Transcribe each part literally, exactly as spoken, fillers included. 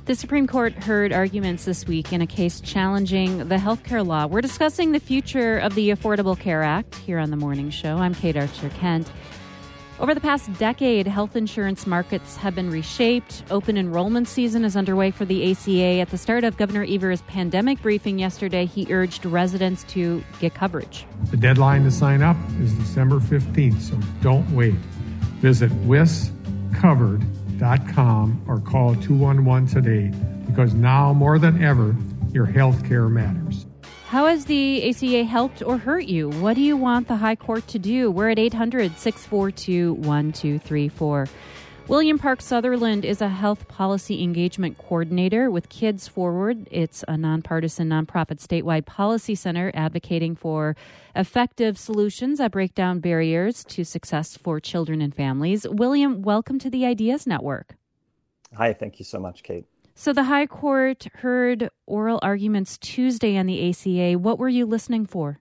The Supreme Court heard arguments this week in a case challenging the healthcare law. We're discussing the future of the Affordable Care Act here on The Morning Show. I'm Kate Archer-Kent. Over the past decade, health insurance markets have been reshaped. Open enrollment season is underway for the A C A. At the start of Governor Evers' pandemic briefing yesterday, he urged residents to get coverage. The deadline to sign up is December fifteenth, so don't wait. Visit wis covered dot com or call two one one today, because now more than ever, your health care matters. How has the A C A helped or hurt you? What do you want the High Court to do? We're at eight hundred, six four two, one two three four. William Park Sutherland is a health policy engagement coordinator with Kids Forward. It's a nonpartisan, nonprofit statewide policy center advocating for effective solutions that break down barriers to success for children and families. William, welcome to the Ideas Network. Hi, thank you so much, Kate. So the High Court heard oral arguments Tuesday on the A C A. What were you listening for?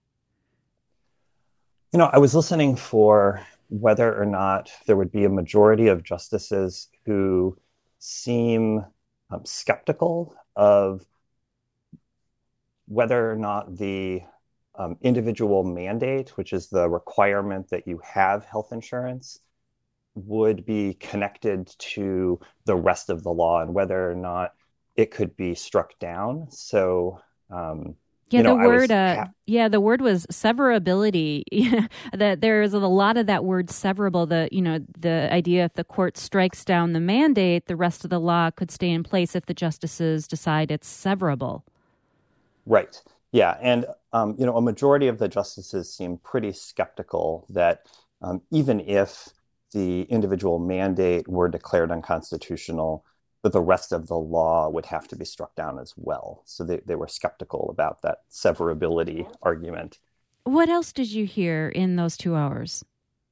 You know, I was listening for whether or not there would be a majority of justices who seem um, skeptical of whether or not the um, individual mandate, which is the requirement that you have health insurance, would be connected to the rest of the law and whether or not it could be struck down. So, um, yeah, you know, the word, was, uh, yeah, the word was severability. That there is a lot of that word severable. The you know the idea if the court strikes down the mandate, the rest of the law could stay in place if the justices decide it's severable. Right. Yeah, and um, you know, a majority of the justices seem pretty skeptical that um, even if the individual mandate were declared unconstitutional, that the rest of the law would have to be struck down as well. So they, they were skeptical about that severability argument. What else did you hear in those two hours?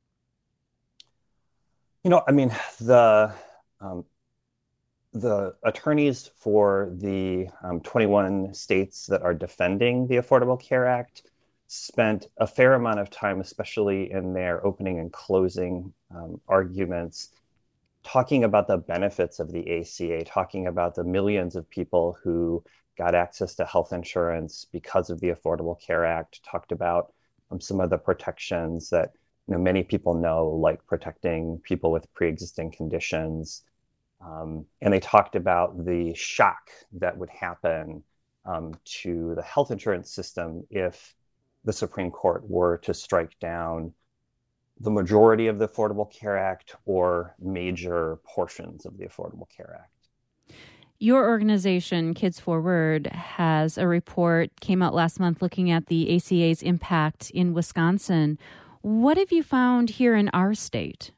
You know, I mean, the um, the attorneys for the um, twenty-one states that are defending the Affordable Care Act spent a fair amount of time, especially in their opening and closing um, arguments, talking about the benefits of the A C A, talking about the millions of people who got access to health insurance because of the Affordable Care Act, talked about um, some of the protections that you know many people know, like protecting people with pre-existing conditions. Um, and they talked about the shock that would happen um, to the health insurance system if the Supreme Court were to strike down the majority of the Affordable Care Act or major portions of the Affordable Care Act. Your organization, Kids Forward, has a report, came out last month, looking at the A C A's impact in Wisconsin. What have you found here in our state?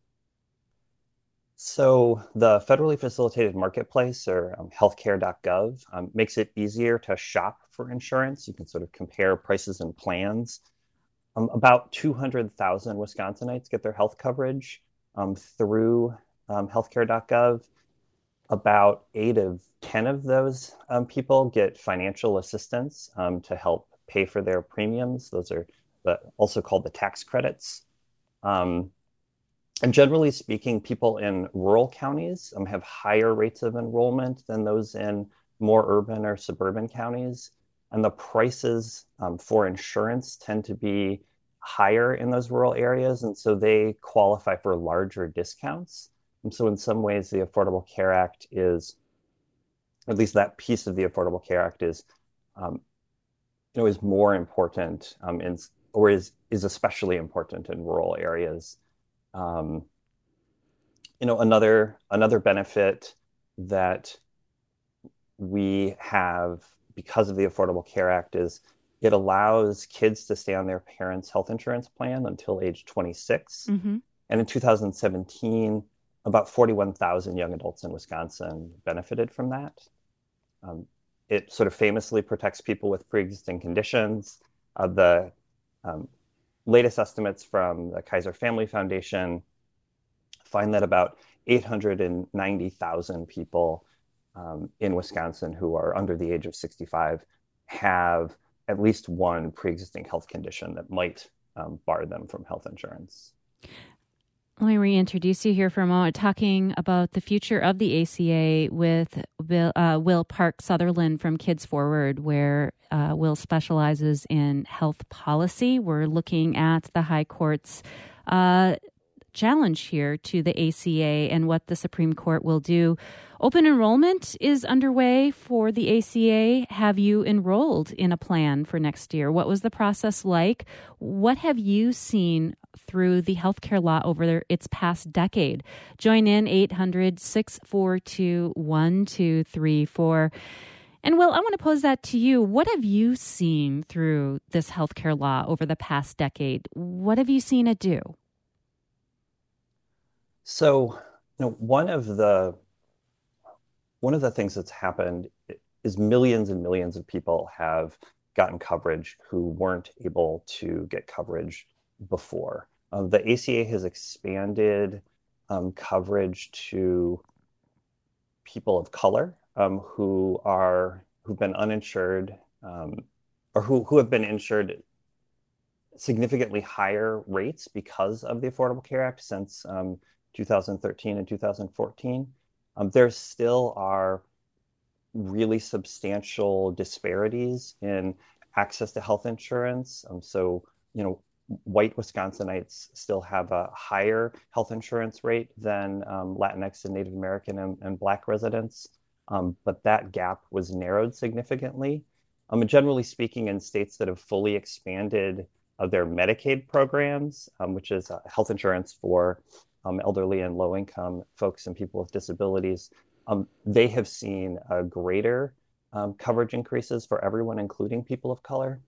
So the federally facilitated marketplace, or um, healthcare dot gov, um, makes it easier to shop for insurance. You can sort of compare prices and plans. Um, about two hundred thousand Wisconsinites get their health coverage um, through um, healthcare dot gov. About eight of ten of those um, people get financial assistance um, to help pay for their premiums. Those are the, also called the tax credits. Um, And generally speaking, people in rural counties um, have higher rates of enrollment than those in more urban or suburban counties. And the prices um, for insurance tend to be higher in those rural areas. And so they qualify for larger discounts. And so in some ways, the Affordable Care Act is, at least that piece of the Affordable Care Act is, um, you know, is more important um, in, or is, is especially important in rural areas. Um, you know, another another benefit that we have because of the Affordable Care Act is it allows kids to stay on their parents' health insurance plan until age twenty-six. Mm-hmm. And in two thousand seventeen, about forty-one thousand young adults in Wisconsin benefited from that. Um, it sort of famously protects people with pre-existing conditions. Uh, the um, latest estimates from the Kaiser Family Foundation find that about eight hundred ninety thousand people um, in Wisconsin who are under the age of sixty-five have at least one pre-existing health condition that might um, bar them from health insurance. Let me reintroduce you here for a moment, talking about the future of the A C A with Will, uh, Will Park Sutherland from Kids Forward, where uh, Will specializes in health policy. We're looking at the High Court's uh, challenge here to the A C A and what the Supreme Court will do. Open enrollment is underway for the A C A. Have you enrolled in a plan for next year? What was the process like? What have you seen through the healthcare law over its past decade? Join in eight hundred, six four two, one two three four. And Will, I want to pose that to you. What have you seen through this healthcare law over the past decade? What have you seen it do? So, you know, one of the one of the things that's happened is millions and millions of people have gotten coverage who weren't able to get coverage before. Um, the A C A has expanded um, coverage to people of color um, who are who've been uninsured um, or who who have been insured significantly higher rates because of the Affordable Care Act since um, two thousand thirteen and two thousand fourteen. Um, there still are really substantial disparities in access to health insurance. Um, so, you know, white Wisconsinites still have a higher health insurance rate than um, Latinx and Native American and, and Black residents. Um, but that gap was narrowed significantly. Um, and generally speaking, in states that have fully expanded uh, their Medicaid programs, um, which is uh, health insurance for Um, elderly and low-income folks and people with disabilities, um, they have seen uh, greater um, coverage increases for everyone, including people of color.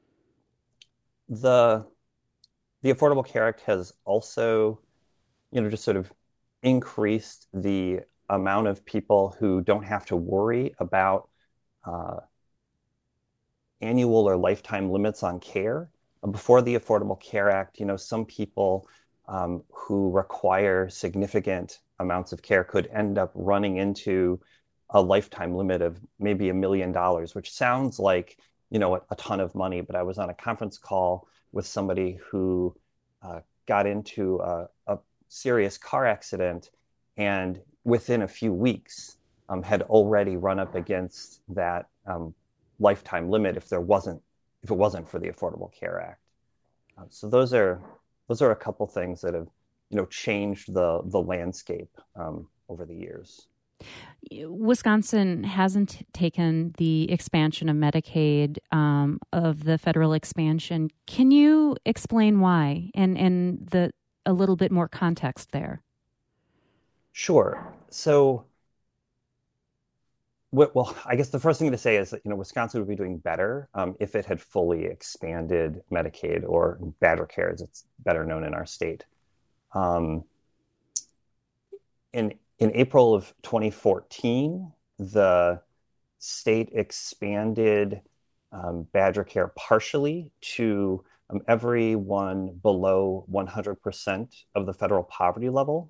The the Affordable Care Act has also, you know, just sort of increased the amount of people who don't have to worry about uh, annual or lifetime limits on care. Before the Affordable Care Act, you know, some people Um, who require significant amounts of care could end up running into a lifetime limit of maybe a million dollars, which sounds like, you know, a, a ton of money. But I was on a conference call with somebody who uh, got into a, a serious car accident and within a few weeks um, had already run up against that um, lifetime limit if there wasn't, if it wasn't for the Affordable Care Act. Uh, so those are Those are a couple things that have, you know, changed the the landscape um, over the years. Wisconsin hasn't taken the expansion of Medicaid, um, of the federal expansion. Can you explain why and, and the a little bit more context there? Sure. So, well, I guess the first thing to say is that, you know, Wisconsin would be doing better um, if it had fully expanded Medicaid, or Badger Care, as it's better known in our state. Um, in in April of twenty fourteen, the state expanded um, Badger Care partially to um, everyone below one hundred percent of the federal poverty level.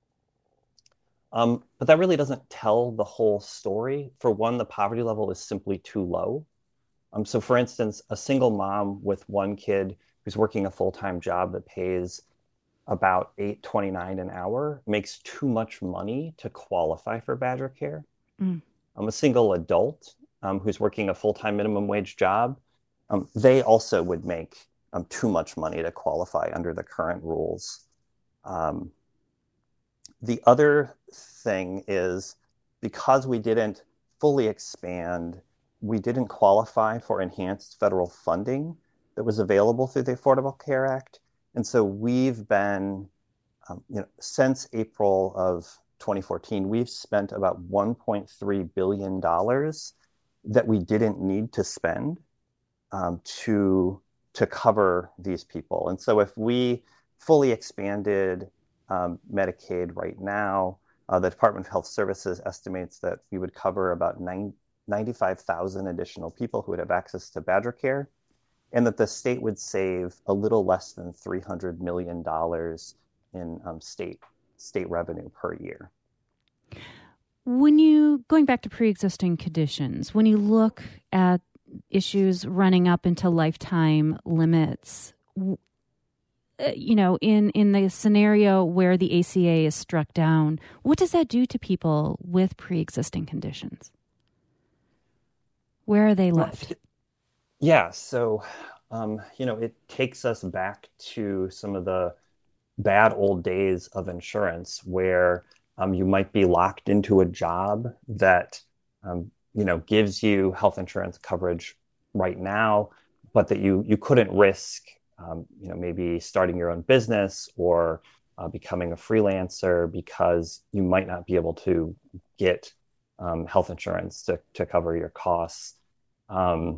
Um, but that really doesn't tell the whole story. For one, the poverty level is simply too low. Um, so for instance, a single mom with one kid who's working a full-time job that pays about eight twenty-nine an hour makes too much money to qualify for Badger Care. Mm. Um, a single adult um, who's working a full-time minimum wage job, um, they also would make um, too much money to qualify under the current rules. Um, The other thing is, because we didn't fully expand, we didn't qualify for enhanced federal funding that was available through the Affordable Care Act. And so we've been, um, you know, since April of twenty fourteen, we've spent about one point three billion dollars that we didn't need to spend um, to, to cover these people. And so if we fully expanded Um, Medicaid right now, uh, the Department of Health Services estimates that we would cover about ninety-five thousand additional people who would have access to Badger Care, and that the state would save a little less than three hundred million dollars in um, state state revenue per year. When you, going back to pre-existing conditions, when you look at issues running up into lifetime limits, uh, you know, in, in the scenario where the A C A is struck down, what does that do to people with pre-existing conditions? Where are they left? Well, yeah, so, um, you know, it takes us back to some of the bad old days of insurance where um, you might be locked into a job that, um, you know, gives you health insurance coverage right now, but that you you couldn't risk, um, you know, maybe starting your own business or uh, becoming a freelancer because you might not be able to get um, health insurance to, to cover your costs. Um,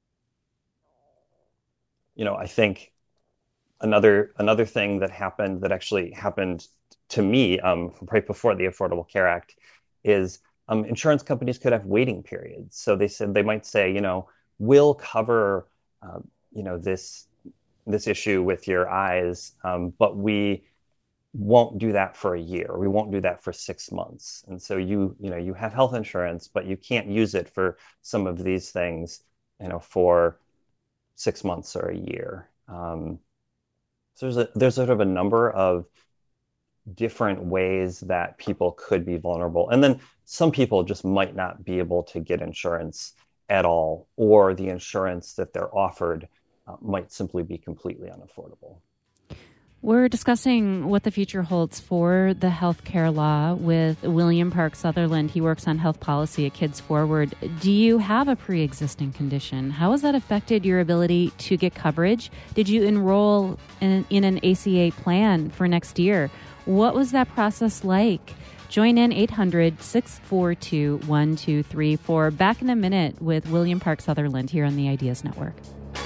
you know, I think another another thing that happened that actually happened to me um, right before the Affordable Care Act is um, insurance companies could have waiting periods. So they said they might say, you know, we'll cover, uh, you know, this this issue with your eyes, um, but we won't do that for a year. We won't do that for six months. And so you, you know, you have health insurance, but you can't use it for some of these things, you know, for six months or a year. Um, so there's a there's sort of a number of different ways that people could be vulnerable. And then some people just might not be able to get insurance at all, or the insurance that they're offered uh, might simply be completely unaffordable. We're discussing what the future holds for the healthcare law with William Park Sutherland. He works on health policy at Kids Forward. Do you have a pre-existing condition? How has that affected your ability to get coverage? Did you enroll in, in an A C A plan for next year? What was that process like? Join in eight hundred, six four two, one two three four. Back in a minute with William Park Sutherland here on the Ideas Network.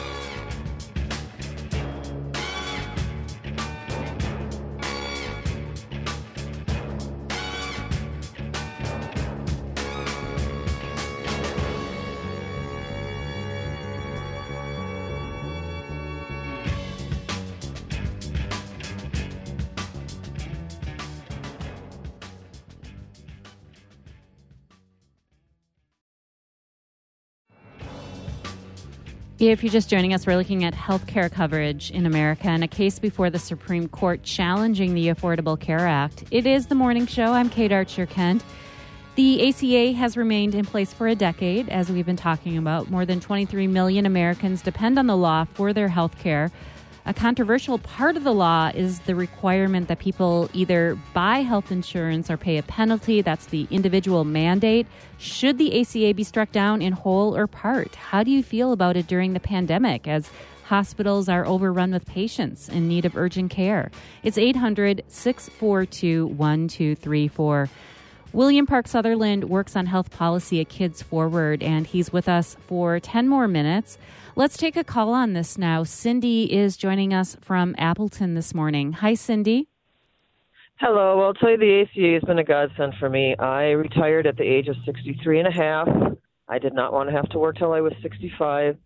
If you're just joining us, we're looking at healthcare coverage in America and a case before the Supreme Court challenging the Affordable Care Act. It is the morning show. I'm Kate Archer-Kent. The A C A has remained in place for a decade, as we've been talking about. More than twenty-three million Americans depend on the law for their health care. A controversial part of the law is the requirement that people either buy health insurance or pay a penalty. That's the individual mandate. Should the A C A be struck down in whole or part? How do you feel about it during the pandemic as hospitals are overrun with patients in need of urgent care? It's eight hundred, six four two, one two three four. William Park Sutherland works on health policy at Kids Forward, and he's with us for ten more minutes. Let's take a call on this now. Cindy is joining us from Appleton this morning. Hi, Cindy. Hello. Well, I'll tell you, the A C A has been a godsend for me. I retired at the age of sixty-three and a half. I did not want to have to work till I was sixty-five.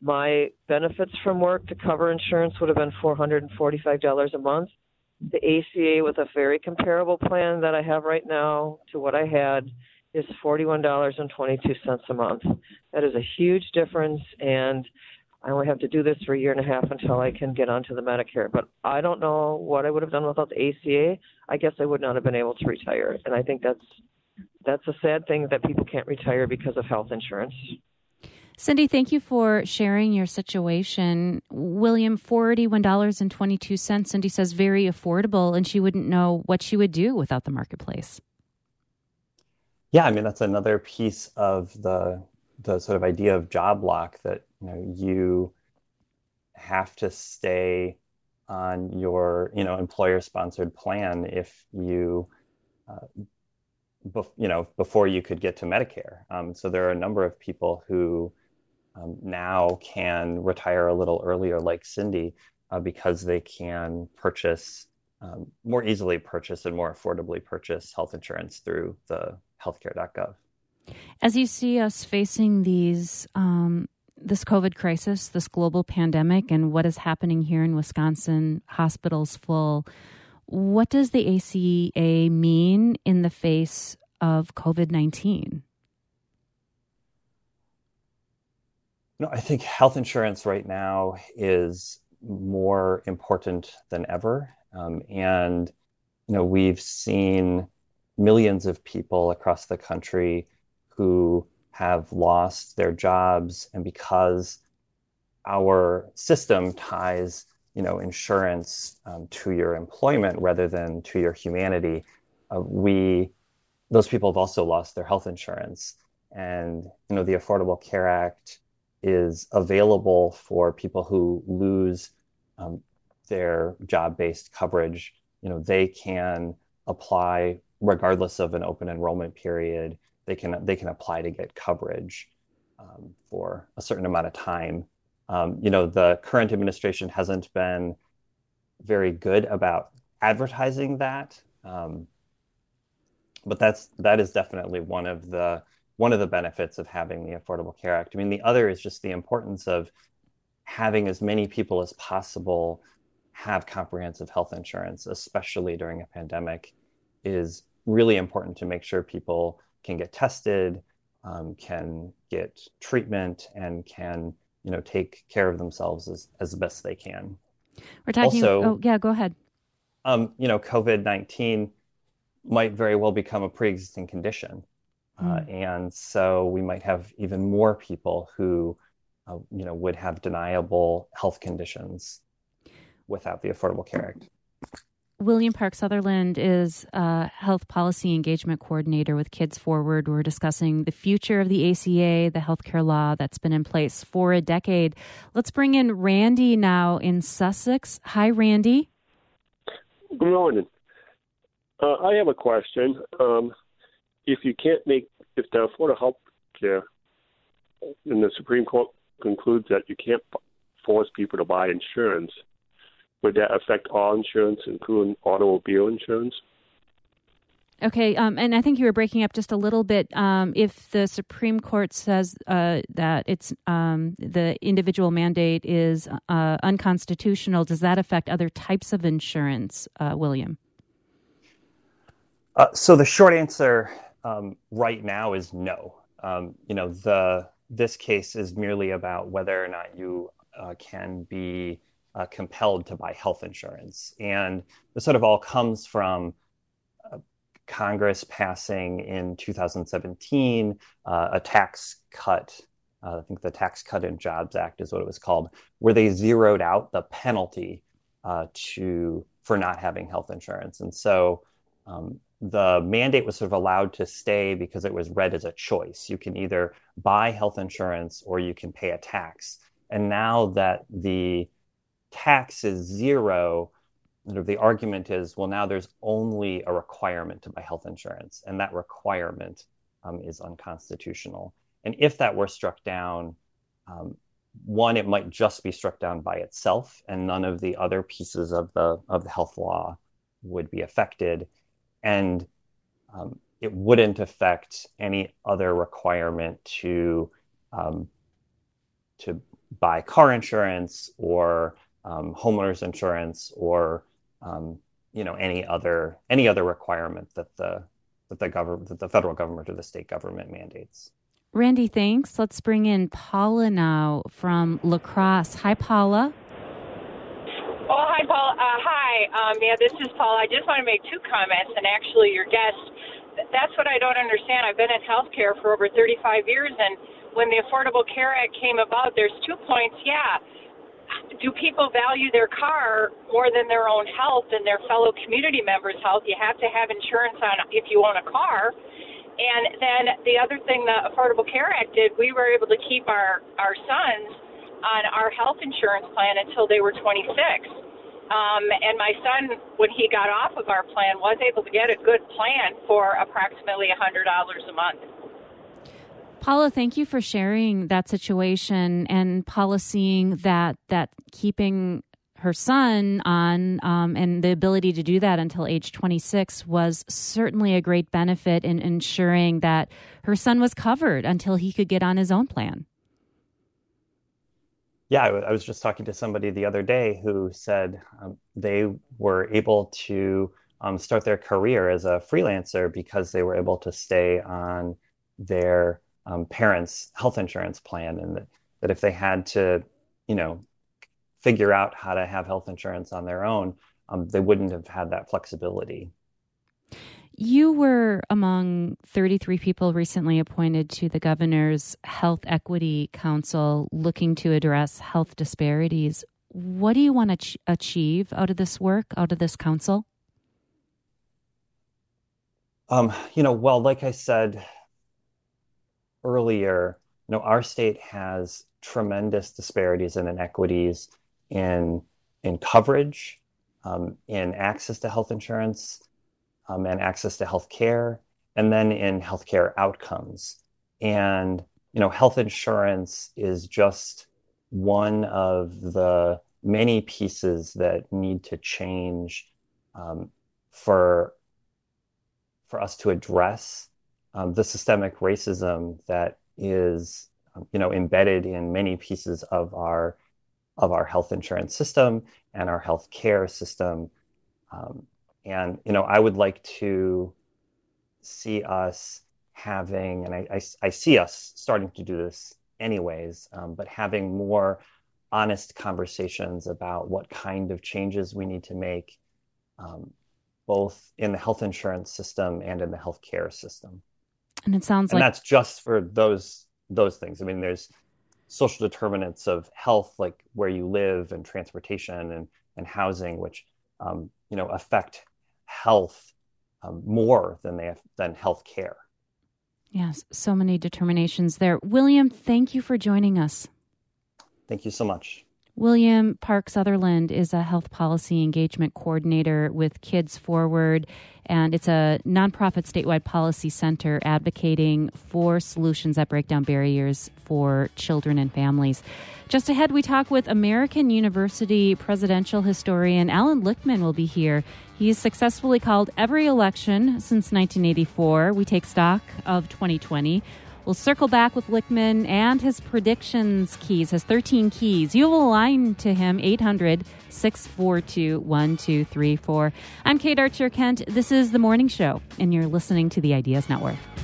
My benefits from work to cover insurance would have been four hundred forty-five dollars a month. The A C A, with a very comparable plan that I have right now to what I had, is forty-one dollars and twenty-two cents a month. That is a huge difference, and I only have to do this for a year and a half until I can get onto the Medicare. But I don't know what I would have done without the A C A. I guess I would not have been able to retire, and I think that's that's a sad thing that people can't retire because of health insurance. Cindy, thank you for sharing your situation. William, forty-one dollars and twenty-two cents, Cindy says, very affordable, and she wouldn't know what she would do without the marketplace. Yeah, I mean, that's another piece of the the sort of idea of job lock, that, you know, you have to stay on your, you know, employer-sponsored plan if you, uh, bef- you know, before you could get to Medicare. Um, so there are a number of people who um, now can retire a little earlier, like Cindy, uh, because they can purchase, um, more easily purchase and more affordably purchase health insurance through the healthcare dot gov. As you see us facing these, um, this COVID crisis, this global pandemic, and what is happening here in Wisconsin, hospitals full, what does the A C A mean in the face of COVID nineteen? No, I think health insurance right now is more important than ever. Um, and, you know, we've seen millions of people across the country who have lost their jobs. And because our system ties, you know, insurance um, to your employment rather than to your humanity, uh, we, those people have also lost their health insurance. And, you know, the Affordable Care Act is available for people who lose um, their job-based coverage. You know, they can apply regardless of an open enrollment period. They can they can apply to get coverage um, for a certain amount of time. Um, you know, the current administration hasn't been very good about advertising that, um, but that's that is definitely one of the one of the benefits of having the Affordable Care Act. I mean, the other is just the importance of having as many people as possible have comprehensive health insurance, especially during a pandemic, is really important to make sure people can get tested, um, can get treatment, and can, you know, take care of themselves as, as best they can. We're talking. Also, oh, yeah, go ahead. Um, you know, COVID nineteen might very well become a pre-existing condition. Uh, mm. And so we might have even more people who, uh, you know, would have deniable health conditions without the Affordable Care Act. William Park Sutherland is a health policy engagement coordinator with Kids Forward. We're discussing the future of the A C A, the healthcare law that's been in place for a decade. Let's bring in Randy now in Sussex. Hi, Randy. Good morning. Uh, I have a question. Um, if you can't make, if the Affordable Health Care and the Supreme Court concludes that you can't force people to buy insurance, would that affect all insurance, including automobile insurance? Okay, um, and I think you were breaking up just a little bit. Um, if the Supreme Court says uh, that it's um, the individual mandate is uh, unconstitutional, does that affect other types of insurance, uh, William? Uh, so the short answer um, right now is no. Um, you know, the this case is merely about whether or not you uh, can be uh, compelled to buy health insurance, and this sort of all comes from uh, Congress passing in two thousand seventeen uh, a tax cut. Uh, I think the Tax Cut and Jobs Act is what it was called, where they zeroed out the penalty uh, to for not having health insurance, and so. Um, The mandate was sort of allowed to stay because it was read as a choice. You can either buy health insurance or you can pay a tax. And now that the tax is zero, sort of the argument is, well, now there's only a requirement to buy health insurance, and that requirement um, is unconstitutional. And if that were struck down, um, one, it might just be struck down by itself, and none of the other pieces of the of the health law would be affected. And um, it wouldn't affect any other requirement to um, to buy car insurance or um, homeowners insurance or um, you know any other any other requirement that the that the government that the federal government or the state government mandates. Randy, thanks. Let's bring in Paula now from La Crosse. Hi, Paula. Oh, hi, Paul. Uh, hi. Um, yeah, this is Paul. I just want to make two comments, and actually your guest, that's what I don't understand. I've been in healthcare for over thirty-five years, and when the Affordable Care Act came about, there's two points. Yeah, do people value their car more than their own health and their fellow community members' health? You have to have insurance on if you own a car. And then the other thing the Affordable Care Act did, we were able to keep our, our sons on our health insurance plan until they were twenty-six. Um, and my son, when he got off of our plan, was able to get a good plan for approximately one hundred dollars a month. Paula, thank you for sharing that situation, and Paula seeing that that keeping her son on um, and the ability to do that until age twenty-six was certainly a great benefit in ensuring that her son was covered until he could get on his own plan. Yeah, I, w- I was just talking to somebody the other day who said um, they were able to um, start their career as a freelancer because they were able to stay on their um, parents' health insurance plan, and that, that if they had to, you know, figure out how to have health insurance on their own, um, they wouldn't have had that flexibility. You were among thirty-three people recently appointed to the Governor's Health Equity Council looking to address health disparities. What do you want to ch- achieve out of this work, out of this council? Um, you know, well, like I said earlier, you know, our state has tremendous disparities and inequities in in coverage, um, in access to health insurance, um, and access to health care, and then in healthcare outcomes. And, you know, health insurance is just one of the many pieces that need to change um, for for us to address um, the systemic racism that is, um, you know, embedded in many pieces of our of our health insurance system and our health care system. Um, and, you know, I would like to see us having, and I, I, I see us starting to do this anyways, um, but having more honest conversations about what kind of changes we need to make, um, both in the health insurance system and in the healthcare system. And it sounds and like that's just for those those things. I mean, there's social determinants of health, like where you live and transportation and, and housing, which um, you know affect health um, more than they have, than health care. Yes, so many determinations there. William, thank you for joining us. Thank you so much. William Park Sutherland is a health policy engagement coordinator with Kids Forward, and it's a nonprofit statewide policy center advocating for solutions that break down barriers for children and families. Just ahead, we talk with American University presidential historian Alan Lichtman will be here. He's successfully called every election since nineteen eighty-four. We take stock of twenty twenty. We'll circle back with Lichtman and his predictions keys, his thirteen keys. You will line to him, eight hundred, six four two, one two three four. I'm Kate Archer-Kent. This is The Morning Show, and you're listening to the Ideas Network.